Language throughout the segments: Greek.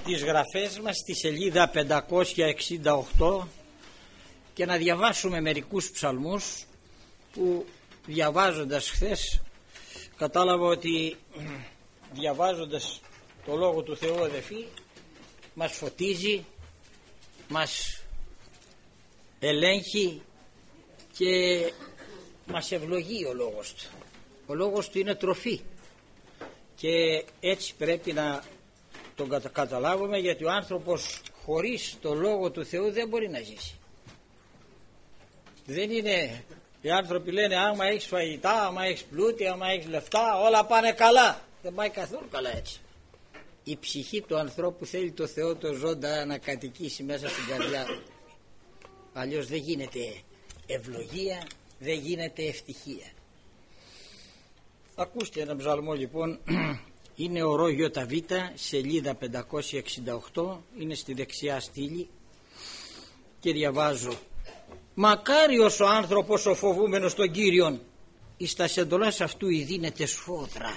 τις γραφές μας στη σελίδα 568 και να διαβάσουμε μερικούς ψαλμούς που διαβάζοντας χθες κατάλαβα ότι διαβάζοντας το Λόγο του Θεού, αδελφοί, μας φωτίζει, μας ελέγχει και μας ευλογεί ο Λόγος του. Ο Λόγος του είναι τροφή και έτσι πρέπει να τον καταλάβουμε, γιατί ο άνθρωπος χωρίς το Λόγο του Θεού δεν μπορεί να ζήσει. Δεν είναι, οι άνθρωποι λένε άμα έχεις φαγητά, άμα έχεις πλούτη, άμα έχεις λεφτά, όλα πάνε καλά. Δεν πάει καθόλου καλά έτσι. Η ψυχή του ανθρώπου θέλει το Θεό το ζώντα να κατοικήσει μέσα στην καρδιά του. Αλλιώς δεν γίνεται ευλογία, δεν γίνεται ευτυχία. Ακούστε ένα ψαλμό λοιπόν, είναι ο Ρο Β, σελίδα 568, είναι στη δεξιά στήλη και διαβάζω. Μακάριος ο άνθρωπος ο φοβούμενος τον Κύριον, εις τας εντολάς αυτού ειδύνεται σφόδρα.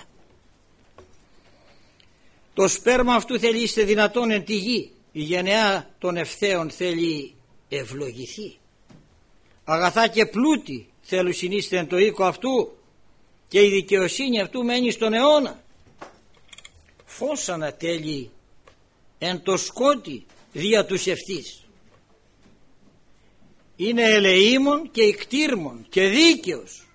Το σπέρμα αυτού θέλει είστε δυνατόν εν τη γη, η γενεά των ευθέων θέλει ευλογηθεί. Αγαθά και πλούτη θέλουν συνείστε εν το οίκο αυτού και η δικαιοσύνη αυτού μένει στον αιώνα. Φως ανατέλει εν το σκότι δια τους ευθύς. Είναι ελεήμων και ικτήρμων και δίκαιος.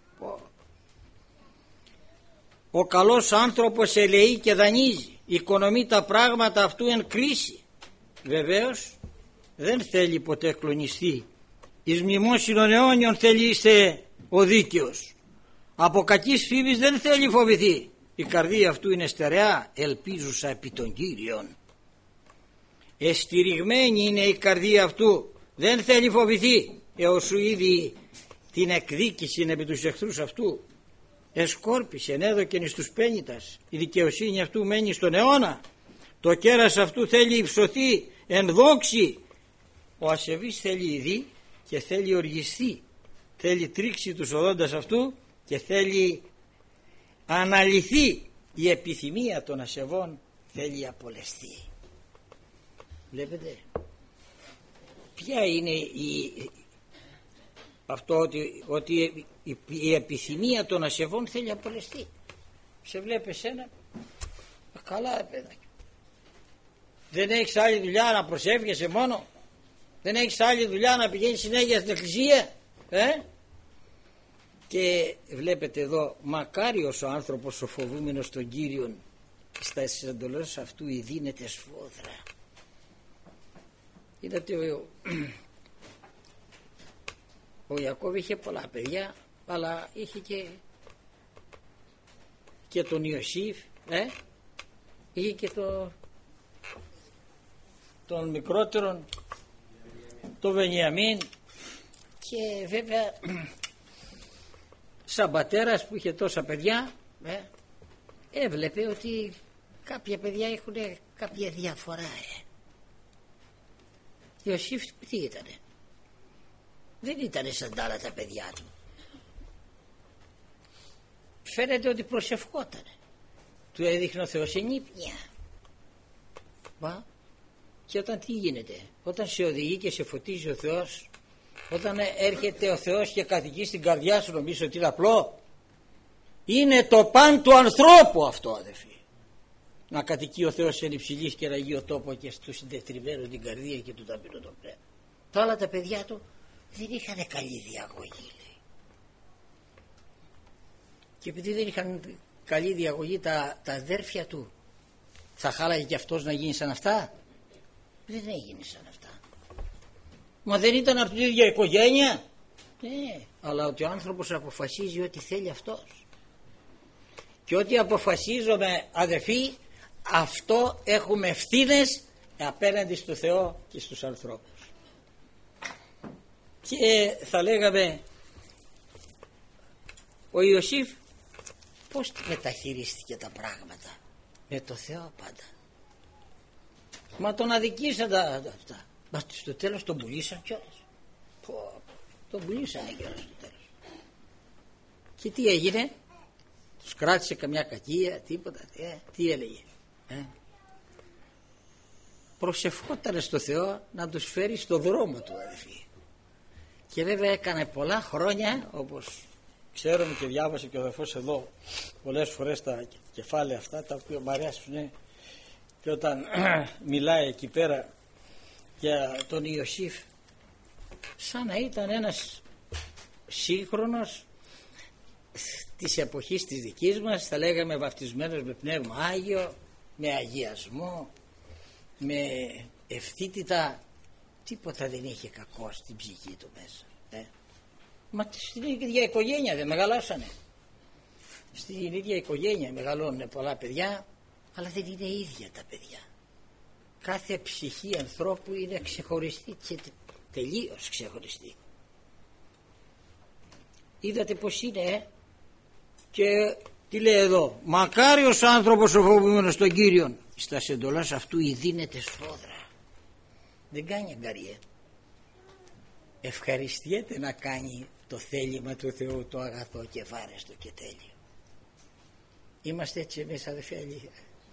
Ο καλός άνθρωπος ελεεί και δανείζει, οικονομεί τα πράγματα αυτού εν κρίση. Βεβαίως δεν θέλει ποτέ κλονιστεί. Εις μνημόσυνον αιώνιον θέλει είστε ο δίκαιος. Από κακής φήμης δεν θέλει φοβηθεί. Η καρδία αυτού είναι στερεά, ελπίζουσα επί των Κύριων. Εστηριγμένη είναι η καρδία αυτού, δεν θέλει φοβηθεί, έως σου είδη την εκδίκηση επί τους εχθρούς αυτού. Εσκόρπισε, έδωκεν εις τους πένητας, η δικαιοσύνη αυτού μένει στον αιώνα. Το κέρας αυτού θέλει υψωθεί εν δόξη. Ο ασεβής θέλει ειδεί και θέλει οργιστεί, θέλει τρίξει τους οδόντας αυτού και θέλει αναλυθεί. Η επιθυμία των ασεβών θέλει απολεστεί. Βλέπετε ποια είναι αυτό, ότι η επιθυμία των ασεβών θέλει απολεστεί. Σε βλέπει εσένα, καλά παιδάκι, δεν έχεις άλλη δουλειά να προσεύχεσαι μόνο, δεν έχεις άλλη δουλειά να πηγαίνεις συνέχεια στην εκκλησία, Και βλέπετε εδώ, μακάριος ο άνθρωπος ο φοβούμενος τον Κύριον, στα εντολές αυτού ειδύνεται σφόδρα. Είδατε ο Ιακώβ είχε πολλά παιδιά, αλλά είχε και τον Ιωσήφ, είχε και τον μικρότερον, τον Βενιαμίν, και βέβαια σαν πατέρας που είχε τόσα παιδιά έβλεπε ότι κάποια παιδιά έχουν κάποια διαφορά. Ιωσήφ τι ήτανε? Δεν ήτανε σαν τα άλλα τα παιδιά του. Φαίνεται ότι προσευχότανε, του έδειχνε ο Θεός ενύπνια. Και όταν τι γίνεται? Όταν σε οδηγεί και σε φωτίζει ο Θεός, όταν έρχεται ο Θεός και κατοικεί στην καρδιά σου, νομίζω ότι είναι απλό? Είναι το παν του ανθρώπου αυτό, αδελφοί. Να κατοικεί ο Θεός σε υψηλής και αγίο τόπο και στους συντετριμένους την καρδία και του ταπεινού το πνεύμα. Τα άλλα τα παιδιά του δεν είχαν καλή διαγωγή, λέει. Και επειδή δεν είχαν καλή διαγωγή τα αδέρφια του, θα χάλαγε και αυτός να γίνει σαν αυτά? Δεν έγινε σαν αυτά. Μα δεν ήταν από την ίδια οικογένεια? Ναι, αλλά ότι ο άνθρωπος αποφασίζει ό,τι θέλει αυτός. Και ό,τι αποφασίζουμε, αδελφοί, αυτό έχουμε ευθύνες απέναντι στο Θεό και στους ανθρώπους. Και θα λέγαμε, ο Ιωσήφ πώς μεταχειρίστηκε τα πράγματα? Με το Θεό πάντα. Μα τον αδικήσαν αυτά. Μα στο τέλος τον πουλήσαν κιόλας. Τον πουλήσανε κιόλας στο τέλος. Και τι έγινε? Τους κράτησε καμιά κακία, τίποτα? Τι έλεγε? προσευχότανε στο Θεό να τους φέρει στο δρόμο του, αδελφοί. Και βέβαια έκανε πολλά χρόνια, όπως ξέρουμε και διάβασε και ο αδελφός εδώ πολλές φορές τα κεφάλαια αυτά, τα οποία μου αρέσουν, και όταν μιλάει εκεί πέρα για τον Ιωσήφ, σαν να ήταν ένας σύγχρονος της εποχής της δικής μας, θα λέγαμε βαπτισμένος με πνεύμα Άγιο, με αγιασμό, με ευθύτητα. Τίποτα δεν είχε κακό στην ψυχή του μέσα. Μα στην ίδια οικογένεια δεν μεγαλώσανε. Στην ίδια οικογένεια μεγαλώνουν πολλά παιδιά, αλλά δεν είναι ίδια τα παιδιά. Κάθε ψυχή ανθρώπου είναι ξεχωριστή και τελείως ξεχωριστή. Είδατε πως είναι, και τι λέει εδώ: μακάριος άνθρωπος ο φοβούμενος τον Κύριον, στα εντολάς αυτού ειδύνεται σφόδρα. Δεν κάνει αγκαρία. Ευχαριστιέται να κάνει το θέλημα του Θεού, το αγαθό και βάρεστο και τέλειο. Είμαστε έτσι εμείς, αδελφοί?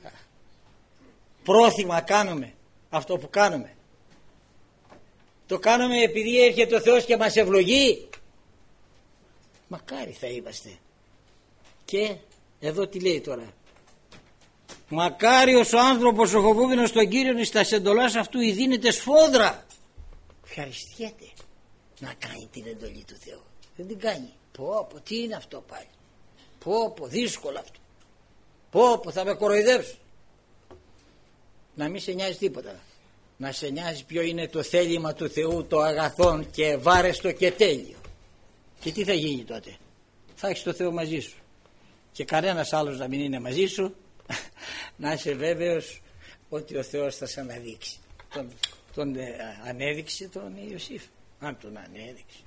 Πρόθυμα κάνουμε αυτό που κάνουμε? Το κάνουμε επειδή έρχεται ο Θεός και μας ευλογεί? Μακάρι θα είμαστε. Και εδώ τι λέει τώρα: μακάριος ο άνθρωπος ο φοβούμενος τον Κύριον, εις τας εντολάς αυτού ειδύνεται σφόδρα. Ευχαριστιέται να κάνει την εντολή του Θεού. Δεν την κάνει. Πω τι είναι αυτό πάλι? Πω δύσκολο αυτό. Πω θα με κοροϊδέψουν. Να μην σε νοιάζει τίποτα. Να σε νοιάζει ποιο είναι το θέλημα του Θεού, το αγαθόν και βάρεστο και τέλειο. Και τι θα γίνει τότε? Θα έχεις το Θεό μαζί σου και κανένας άλλος να μην είναι μαζί σου. Να είσαι βέβαιος ότι ο Θεός θα σε αναδείξει. Τον ανέδειξε τον Ιωσήφ, αν τον ανέδειξε.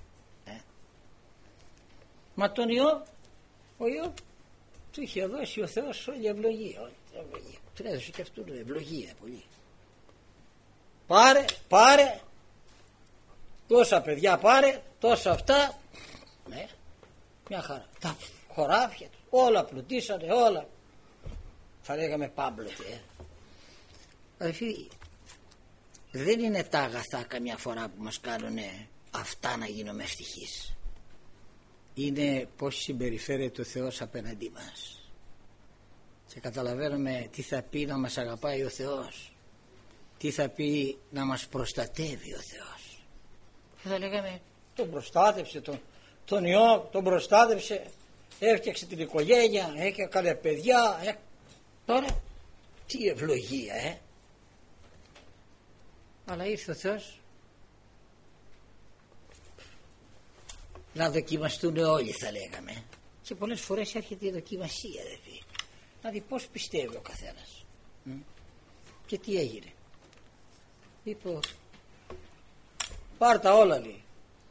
Μα τον Ιώβ, ο Ιώβ του είχε δώσει ο Θεός όλη ευλογία. Του έδωσε και αυτού ευλογία πολύ. Πάρε τόσα παιδιά, πάρε τόσα αυτά. Μια χαρά. Τα χωράφια του όλα πλουτίσανε, όλα. Θα λέγαμε πάμπλωτε. Αδελφοί, δεν είναι τα αγαθά καμιά φορά που μας κάνουν αυτά να γίνουμε ευτυχείς. Είναι πως συμπεριφέρεται ο Θεός απέναντί μας. Και καταλαβαίνουμε τι θα πει να μας αγαπάει ο Θεός, τι θα πει να μας προστατεύει ο Θεός. Και θα λέγαμε τον προστάτευσε τον Ιώβ, τον προστάτευσε, έφτιαξε την οικογένεια, έκανε παιδιά. Τώρα τι ευλογία, Αλλά ήρθε ο Θεός να δοκιμαστούν όλοι, θα λέγαμε. Και πολλές φορές έρχεται η δοκιμασία, δηλαδή. Δηλαδή πώς πιστεύει ο καθένας. Και τι έγινε? Είπε, πάρ' τα όλα, λέει.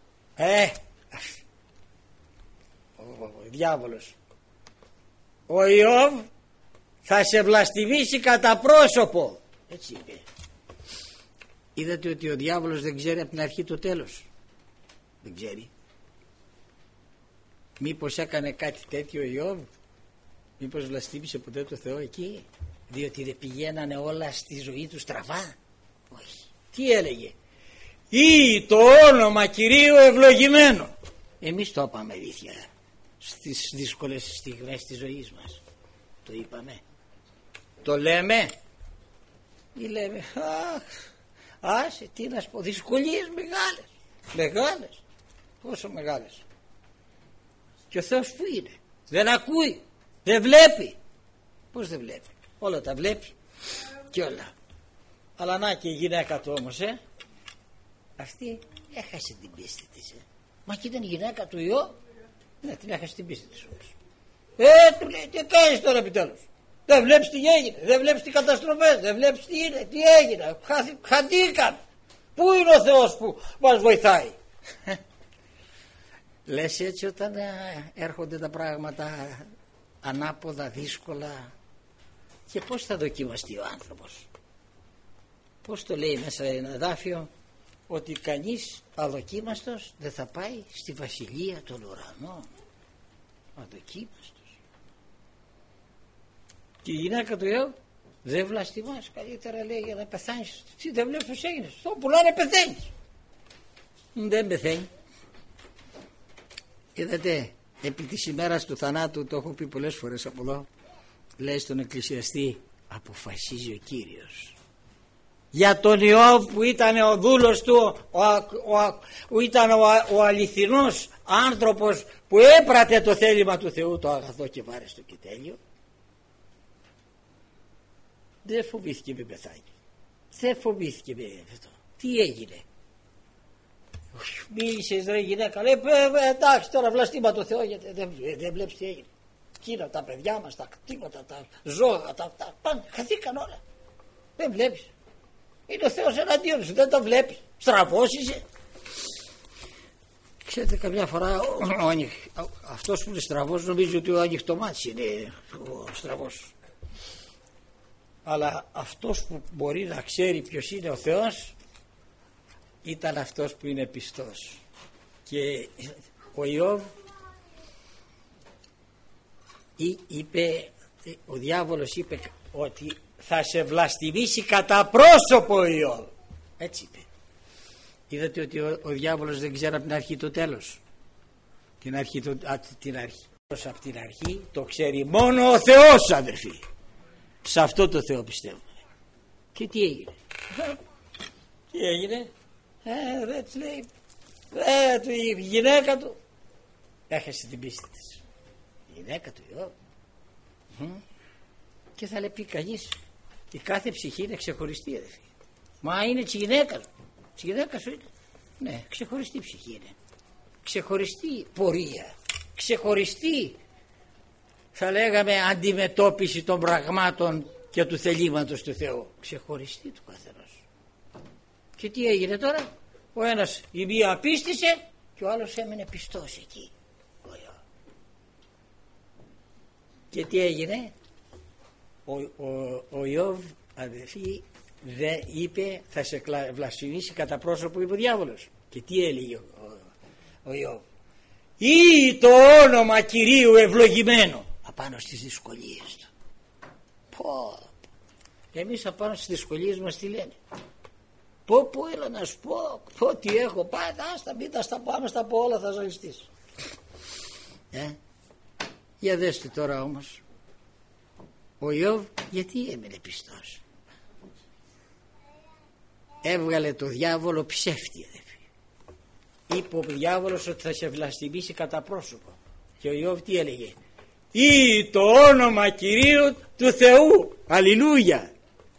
Ο διάβολος, ο Ιώβ θα σε βλαστημίσει κατά πρόσωπο. Έτσι είπε. Είδατε ότι ο διάβολος δεν ξέρει από την αρχή το τέλος? Δεν ξέρει. Μήπως έκανε κάτι τέτοιο ο Ιώβ? Μήπως βλαστήμισε ποτέ το Θεό εκεί? Διότι δεν πηγαίνανε όλα στη ζωή του στραβά? Όχι. Τι έλεγε? Ή το όνομα Κυρίου ευλογημένο. Εμείς το είπαμε αλήθεια στις δύσκολες στιγμές της ζωής μας. Το είπαμε? Το λέμε? Ή λέμε άσε, τι να σου πω, δυσκολίες μεγάλες. Πόσο μεγάλες? Και ο Θεός που είναι? Δεν ακούει, δεν βλέπει. Πώς δεν βλέπει? Όλα τα βλέπει και όλα. Αλλά να και η γυναίκα του όμως, αυτή έχασε την πίστη της. Μα και ήταν η γυναίκα του Ιώβ. Ναι, την έχασε την πίστη της όμως. Του λέει, τι κάνεις τώρα επιτέλους? Δεν βλέπεις τι έγινε? Δεν βλέπεις τι καταστροφές? Δεν βλέπεις τι είναι? Τι έγινε? Χαθήκαν. Πού είναι ο Θεός που μας βοηθάει? Λες έτσι όταν έρχονται τα πράγματα ανάποδα, δύσκολα? Και πώς θα δοκιμαστεί ο άνθρωπος? Πώς το λέει μέσα ένα εδάφιο? Ότι κανείς αδοκίμαστος δεν θα πάει στη βασιλεία των ουρανών. Αδοκίμαστος. Και η γυναίκα του Ιώβ Δεν βλαστημάς, καλύτερα λέει για να πεθάνεις. Τι δεν βλέπεις πως έγινες, το πουλάνε πεθαίνεις. Δεν πεθαίνει. Είδατε, επί της ημέρας του θανάτου, το έχω πει πολλές φορές από εδώ, λέει στον εκκλησιαστή, αποφασίζει ο Κύριος. Για τον Ιώβ που ήταν ο δούλος του, που ήταν ο αληθινός άνθρωπος που έπρατε το θέλημα του Θεού, το αγαθό και βάρεστο και τέλειο, δεν φοβήθηκε με πεθάνει. Δεν φοβήθηκε με αυτό. Τι έγινε? Μίλησες ρε γυναίκα, λέει εντάξει τώρα βλαστήμα το Θεό, γιατί δεν βλέπεις τι έγινε. Κοίτα τα παιδιά μας, τα κτήματα, τα ζώα, τα πάνε, χαθήκαν όλα. Δεν βλέπεις. Είναι ο Θεός εναντίον σου, δεν το βλέπεις. Στραβός είσαι. Ξέρετε, καμιά φορά αυτός που είναι στραβός νομίζει ότι ο ανοιχτομάτης είναι ο στραβός. Αλλά αυτός που μπορεί να ξέρει ποιος είναι ο Θεός ήταν αυτός που είναι πιστός. Και ο Ιώβ είπε, ο διάβολος είπε ότι θα σε βλαστημίσει κατά πρόσωπο ο Ιώβ. Έτσι είπε. Είδατε ότι ο διάβολος δεν ξέρει από την αρχή το τέλος. Την αρχή. Από την αρχή το ξέρει μόνο ο Θεός, αδερφοί. Σε αυτό το Θεό πιστεύουμε. Και τι έγινε? Τι έγινε? Δεν της λέει, η γυναίκα του έχασε την πίστη της. Η γυναίκα του Ιώβ. Και θα λέει πει κανείς, η κάθε ψυχή είναι ξεχωριστή, αδερφοί. Μα είναι της γυναίκας. Της γυναίκας σου είναι. Ναι, ξεχωριστή ψυχή είναι. Ξεχωριστή πορεία. Ξεχωριστή, θα λέγαμε, αντιμετώπιση των πραγμάτων και του θελήματος του Θεού. Ξεχωριστή του καθενός. Και τι έγινε τώρα? Ο ένας η μία απίστησε και ο άλλος έμενε πιστός εκεί. Και τι έγινε? Ο Ιώβ, αδελφοί, δεν είπε θα σε βλασφημίσει κατά πρόσωπο, είπε ο διάβολος. Και τι έλεγε ο Ιώβ? Ή το όνομα Κυρίου ευλογημένο. Απάνω στις δυσκολίες του. Εμείς απάνω στις δυσκολίες μας τι λένε? Πω έλα να σου πω τι έχω πάει, άστα μην τα πάμε στα πω όλα, θα ζαλιστείς. Για δέστε τώρα όμως ο Ιώβ γιατί έμεινε πιστός? Έβγαλε το διάβολο ψεύτη, αδελφοί. Είπε ο διάβολος ότι θα σε βλαστημίσει κατά πρόσωπο. Και ο Ιώβ τι έλεγε? Ή το όνομα Κυρίου του Θεού. Αλληλούια.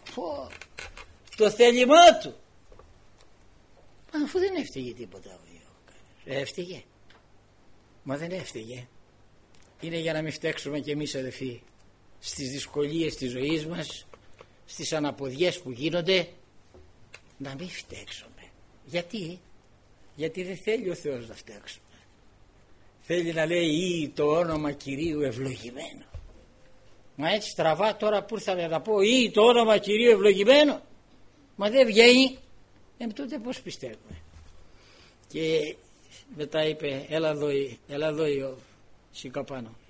Το θέλημά του. Αφού δεν έφταιγε τίποτα ο Ιώβ. Έφταιγε? Μα δεν έφταιγε. Είναι για να μην φταίξουμε κι εμείς, αδελφοί, στις δυσκολίες της ζωής μας, στις αναποδιές που γίνονται, να μην φταίξουμε. Γιατί δεν θέλει ο Θεός να φταίξουμε. Θέλει να λέει ή το όνομα Κυρίου ευλογημένο. Μα έτσι τραβά τώρα που ήρθανε να πω ή το όνομα Κυρίου ευλογημένο. Μα δεν βγαίνει. Τότε πώς πιστεύουμε? Και μετά είπε έλα εδώ Ιώβ, σηκώ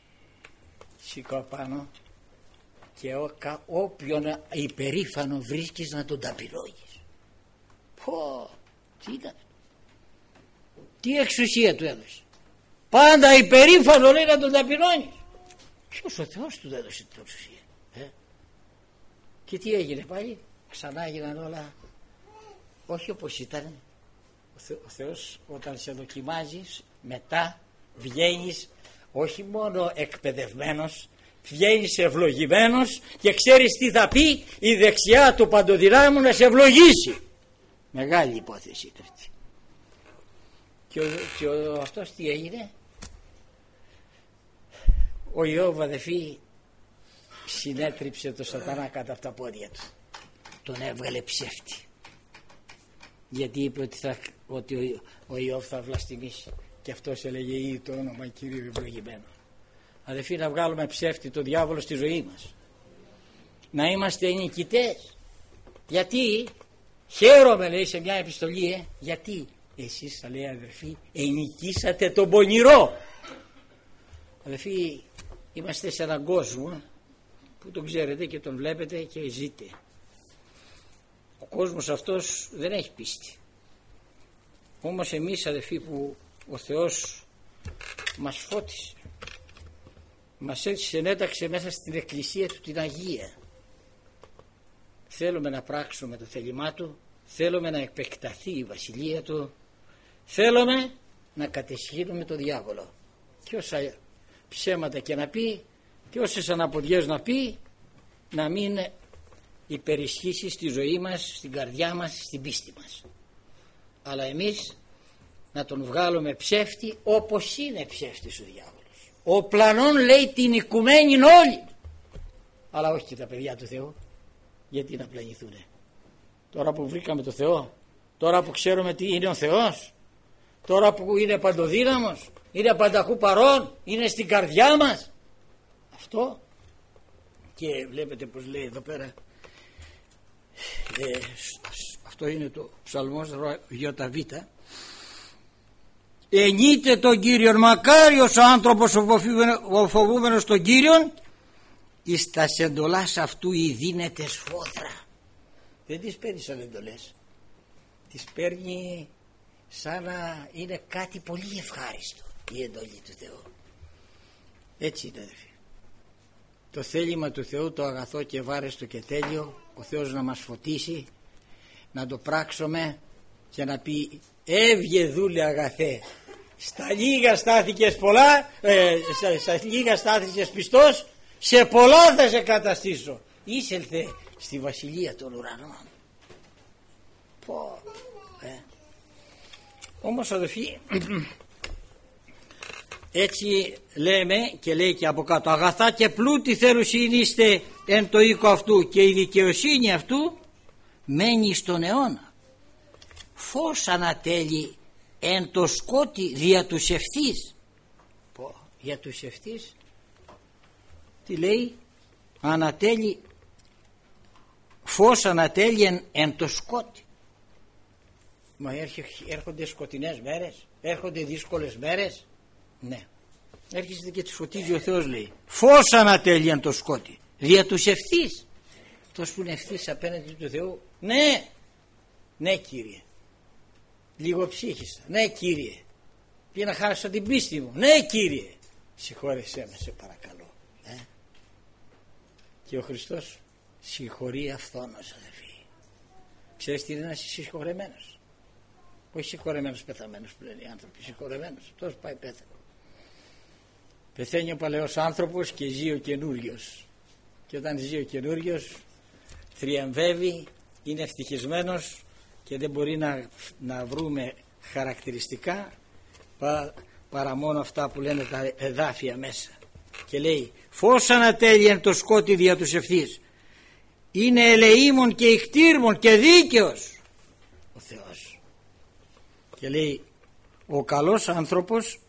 πάνω και όποιον υπερήφανο βρίσκεις να τον ταπεινώνεις. Τι ήταν? Τι εξουσία του έδωσε? Πάντα υπερήφανο λέει να τον ταπεινώνεις. Ποιος? Ο Θεός του έδωσε την εξουσία. Και τι έγινε πάλι? Ξανά έγιναν όλα όχι όπως ήταν. Ο Θεός όταν σε δοκιμάζεις μετά βγαίνεις όχι μόνο εκπαιδευμένος, βγαίνεις ευλογημένος και ξέρεις τι θα πει η δεξιά του παντοδυνάμου να σε ευλογήσει. Μεγάλη υπόθεση είναι αυτή. Και αυτός τι έγινε? Ο Ιώβ, αδελφοί, συνέτριψε το σατανά κάτω από τα πόδια του. Τον έβγαλε ψεύτη. Γιατί είπε ότι ο Ιώβ θα βλαστημίσει. Και αυτός έλεγε ή το όνομα Κυρίου ευλογημένο. Αδελφοί, να βγάλουμε ψεύτη το διάβολο στη ζωή μας. Να είμαστε νικητές. Γιατί? Χαίρομαι, λέει σε μια επιστολή, γιατί εσείς, θα λέει αδελφοί, ενικήσατε τον πονηρό. Αδελφοί, είμαστε σε έναν κόσμο που τον ξέρετε και τον βλέπετε και ζείτε. Ο κόσμος αυτός δεν έχει πίστη. Όμως εμείς, αδελφοί, που ο Θεός μας φώτισε, μας έτσι συνέταξε μέσα στην εκκλησία του την Αγία, θέλουμε να πράξουμε το θέλημά του, θέλουμε να επεκταθεί η βασιλεία του, θέλουμε να κατεσχύνουμε το διάβολο και όσα ψέματα και να πει και όσες αναποδιές να πει, να μην υπερισχύσει στη ζωή μας, στην καρδιά μας, στην πίστη μας. Αλλά εμείς να τον βγάλουμε ψεύτη όπως είναι ψεύτης ο διάβολος. Ο πλανών, λέει, την οικουμένη όλη, αλλά όχι και τα παιδιά του Θεού. Γιατί να πλανηθούνε? Τώρα που βρήκαμε το Θεό, τώρα που ξέρουμε τι είναι ο Θεός, τώρα που είναι παντοδύναμος, είναι πανταχού παρόν, είναι στην καρδιά μας, αυτό. Και βλέπετε πως λέει εδώ πέρα, αυτό είναι το Ψαλμός ΙΒ, ενείται τον Κύριον, μακάριος ο άνθρωπος ο φοβούμενος τον Κύριον, εις τα εντολάς αυτού οι δίνεται σφόδρα. Δεν τις παίρνει σαν εντολές, τις παίρνει σαν να είναι κάτι πολύ ευχάριστο η εντολή του Θεού. Έτσι είναι, αδελφοί. Το θέλημα του Θεού, το αγαθό και βάρεστο και τέλειο, ο Θεός να μας φωτίσει, να το πράξουμε και να πει, έβγε δούλε αγαθέ, στα λίγα στάθηκες πολλά, στα λίγα στάθηκες πιστός, σε πολλά θα σε καταστήσω, εισέλθε στη βασιλεία των ουρανών. Όμως, αδελφοί, έτσι λέμε και λέει και από κάτω, αγαθά και πλούτη θέλουσιν είστε εν το οίκο αυτού, και η δικαιοσύνη αυτού μένει στον αιώνα. Φως ανατέλει εν το σκότι δια τους ευθύς. Για τους ευθύς τι λέει? Ανατέλει, φως ανατέλει εν το σκότι. Μα έρχονται σκοτεινές μέρες, έρχονται δύσκολες μέρες. Ναι, έρχεστε και τις φωτίζει ο Θεός, λέει, φως ανατέλει εν το σκότι δια τους ευθύς. Αυτός που είναι ευθύς απέναντι του Θεού, ναι, ναι Κύριε, λίγο ψύχησα, ναι Κύριε, πήγα να χάσω την πίστη μου, ναι Κύριε, συγχώρεσέ με σε παρακαλώ. Και ο Χριστός συγχωρεί αυθόνος, αδελφοί. Ξέρεις τι είναι ένας συγχωρεμένος? Όχι συγχωρεμένος πεθαμένος που λένε οι άνθρωποι, συγχωρεμένος, αυτός πάει πέθανε. Πεθαίνει ο παλαιός άνθρωπος και ζει ο καινούριος, και όταν ζει ο καινούριος θριαμβεύει, είναι ευτυχισμένος και δεν μπορεί να βρούμε χαρακτηριστικά παρά μόνο αυτά που λένε τα εδάφια μέσα. Και λέει, φως ανατέλει εν το σκότι δια τους ευθύς, είναι ελεήμων και ικτήρμων και δίκαιος ο Θεός. Και λέει, ο καλός άνθρωπος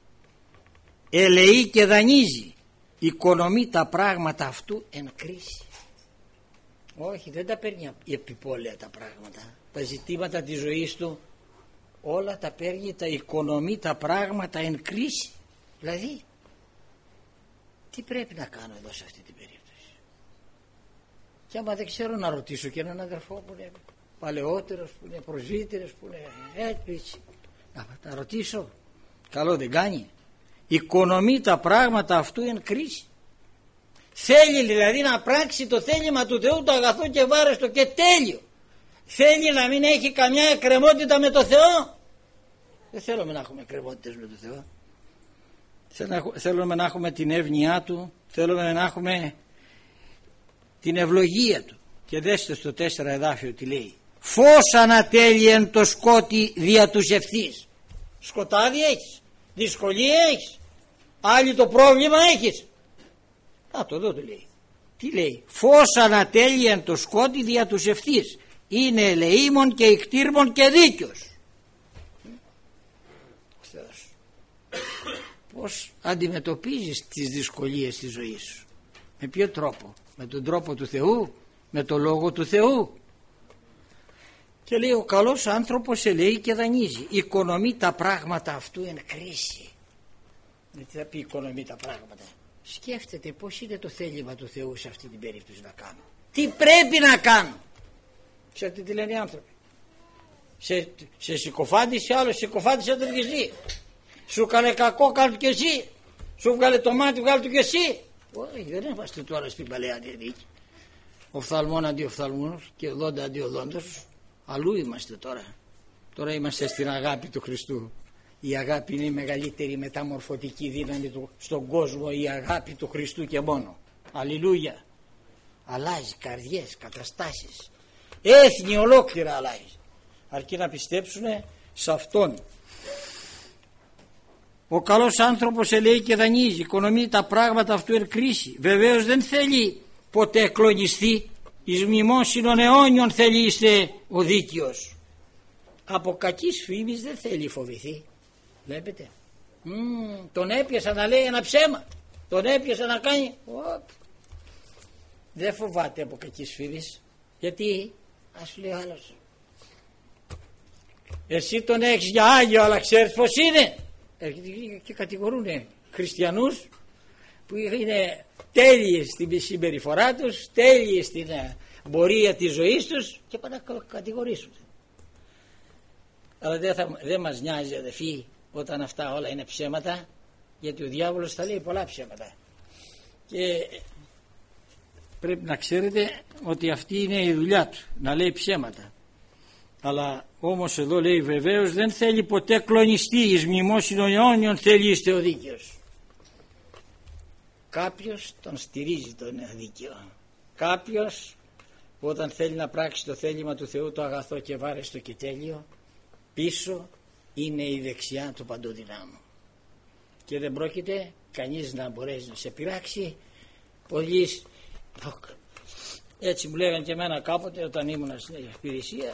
ελεεί και δανείζει, οικονομεί τα πράγματα αυτού εν κρίση. Όχι, δεν τα παίρνει επιπόλαια τα πράγματα, τα ζητήματα της ζωής του όλα τα παίρνει, τα οικονομεί τα πράγματα εν κρίση. Δηλαδή τι πρέπει να κάνω εδώ σε αυτή την περίπτωση? Και άμα δεν ξέρω, να ρωτήσω και έναν αδερφό που είναι παλαιότερος, που είναι προσβύτερος, που είναι έτσι, να ρωτήσω. Καλό δεν κάνει? Οικονομεί τα πράγματα αυτού εν κρίση. Θέλει δηλαδή να πράξει το θέλημα του Θεού, το αγαθό και βάρεστο και τέλειο. Θέλει να μην έχει καμιά εκκρεμότητα με το Θεό. Δεν θέλουμε να έχουμε εκκρεμότητες με το Θεό. Θέλουμε να έχουμε την εύνοιά του, θέλουμε να έχουμε την ευλογία του. Και δέστε στο 4 εδάφιο τι λέει, φως ανατέλει εν το σκότι δια τους ευθύς. Σκοτάδι έχεις, δυσκολία έχεις, άλλη το πρόβλημα έχεις. Το εδώ το λέει. Τι λέει? Φως ανατέλει εν το σκότι δια τους ευθύς, είναι ελεήμων και ικτήρμων και δίκαιος. Πώς αντιμετωπίζεις τις δυσκολίες της ζωής σου? Με ποιο τρόπο? Με τον τρόπο του Θεού, με το λόγο του Θεού. Και λέει, ο καλός άνθρωπος ελεεί και δανείζει, οικονομεί τα πράγματα αυτού εν κρίση. Τι θα πει οικονομεί τα πράγματα? σκέφτεται πως είναι το θέλημα του Θεού σε αυτή την περίπτωση να κάνω. Τι πρέπει να κάνω. Ξέρετε τι λένε οι άνθρωποι. Σε συκοφάντησε άλλος, συκοφάντησε τον και εσύ. Σου έκανε κακό, κάνε το και εσύ. Σου βγάλε το μάτι, βγάλε το και εσύ. Όχι, δεν είμαστε τώρα στην παλαιά διαδίκη. Οφθαλμόν αντί οφθαλμούς και οδόντα αντί οδόντος. Αλλού είμαστε τώρα. Τώρα είμαστε στην αγάπη του Χριστού. Η αγάπη είναι η μεγαλύτερη μεταμορφωτική δύναμη στον κόσμο, η αγάπη του Χριστού και μόνο. Αλληλούια. Αλλάζει καρδιές, καταστάσεις, έθνη ολόκληρα αλλάζει, αρκεί να πιστέψουν σε Αυτόν. Ο καλός άνθρωπος ελέει και δανείζει, οικονομεί τα πράγματα αυτού εν κρίση. Βεβαίως δεν θέλει ποτέ κλονιστεί, εις μνημόσυνον αιώνιον θέλει είστε ο δίκαιος. Από κακής φήμης δεν θέλει φοβηθεί. Βλέπετε, τον έπιασα να λέει ένα ψέμα, τον έπιασα να κάνει. Δεν φοβάται από κακής φήμης. Γιατί, ας λέει ο άλλος, εσύ τον έχεις για Άγιο, αλλά ξέρεις πως είναι. Και κατηγορούν χριστιανούς που είναι τέλειοι στην συμπεριφορά τους, τέλειοι στην πορεία της ζωής τους και πάνε να κατηγορήσουν. Αλλά δεν μας νοιάζει, αδελφοί, όταν αυτά όλα είναι ψέματα, γιατί ο διάβολος θα λέει πολλά ψέματα. Και πρέπει να ξέρετε ότι αυτή είναι η δουλειά του, να λέει ψέματα. Αλλά όμως εδώ λέει βεβαίως δεν θέλει ποτέ κλονιστεί, εις μνημόσυνον αιώνιον θέλει είστε ο δίκαιος. Κάποιος τον στηρίζει τον δίκαιο. Κάποιος που όταν θέλει να πράξει το θέλημα του Θεού, το αγαθό και βάρεστο και τέλειο, πίσω είναι η δεξιά του παντοδυνάμου. Και δεν πρόκειται κανείς να μπορέσει να σε πειράξει. Πολλοί, έτσι μου λέγανε και εμένα κάποτε όταν ήμουν στην υπηρεσία,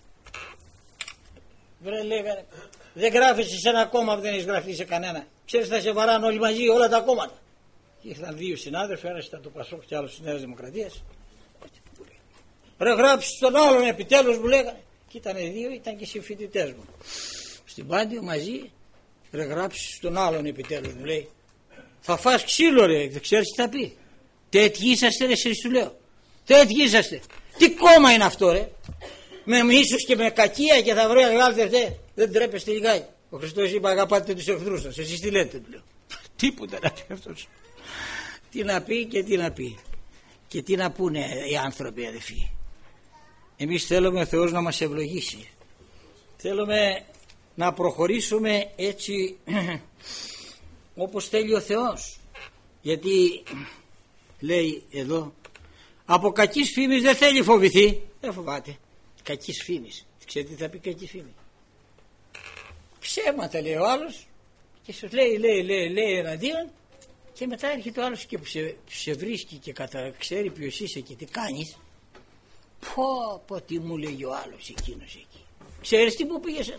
λέγανε, δεν γράφεις σε ένα κόμμα που δεν έχεις γραφτεί σε κανένα. Ξέρεις, θα σε βαράνε όλοι μαζί, όλα τα κόμματα. Και ήρθαν δύο συνάδελφοι, ένας ήταν το Πασόκ και άλλος της Νέας Δημοκρατίας. Ρε γράψεις τον άλλον επιτέλους, μου λέγανε. Και ήταν δύο, ήταν και συμφοιτητές μου. Στην Πάντιο μαζί, ρε γράψεις τον άλλον επιτέλους, μου λέει. Θα φας ξύλο, ρε, δεν ξέρεις τι θα πει. Τέτοιοι είσαστε, ρε, εσείς του λέω. Τέτοιοι είσαστε. Τι κόμμα είναι αυτό, ρε. Με μίσος και με κακία και θα βρω αγάπη, δεν τρέπεστε λιγάκι. Ο Χριστός είπε αγαπάτε τους εχθρούς σας. Εσείς τι λέτε, του λέω. Τίποτα να πει αυτός. Τι να πει και τι να πει. Και τι να πούνε οι άνθρωποι, αδελφοί. Εμείς θέλουμε ο Θεός να μας ευλογήσει. Θέλουμε να προχωρήσουμε έτσι όπως θέλει ο Θεός. Γιατί λέει εδώ, από κακής φήμης δεν θέλει φοβηθεί. Δεν φοβάται. Κακής φήμης. Ξέρετε τι θα πει κακή φήμη. Ψέματα λέει ο άλλος και σου λέει εναντίον, και μετά έρχεται ο άλλος και που σε βρίσκει και ξέρει ποιος είσαι και τι κάνεις. Πω τι μου λέγει ο άλλος εκείνος εκεί. Ξέρεις τι που πήγες.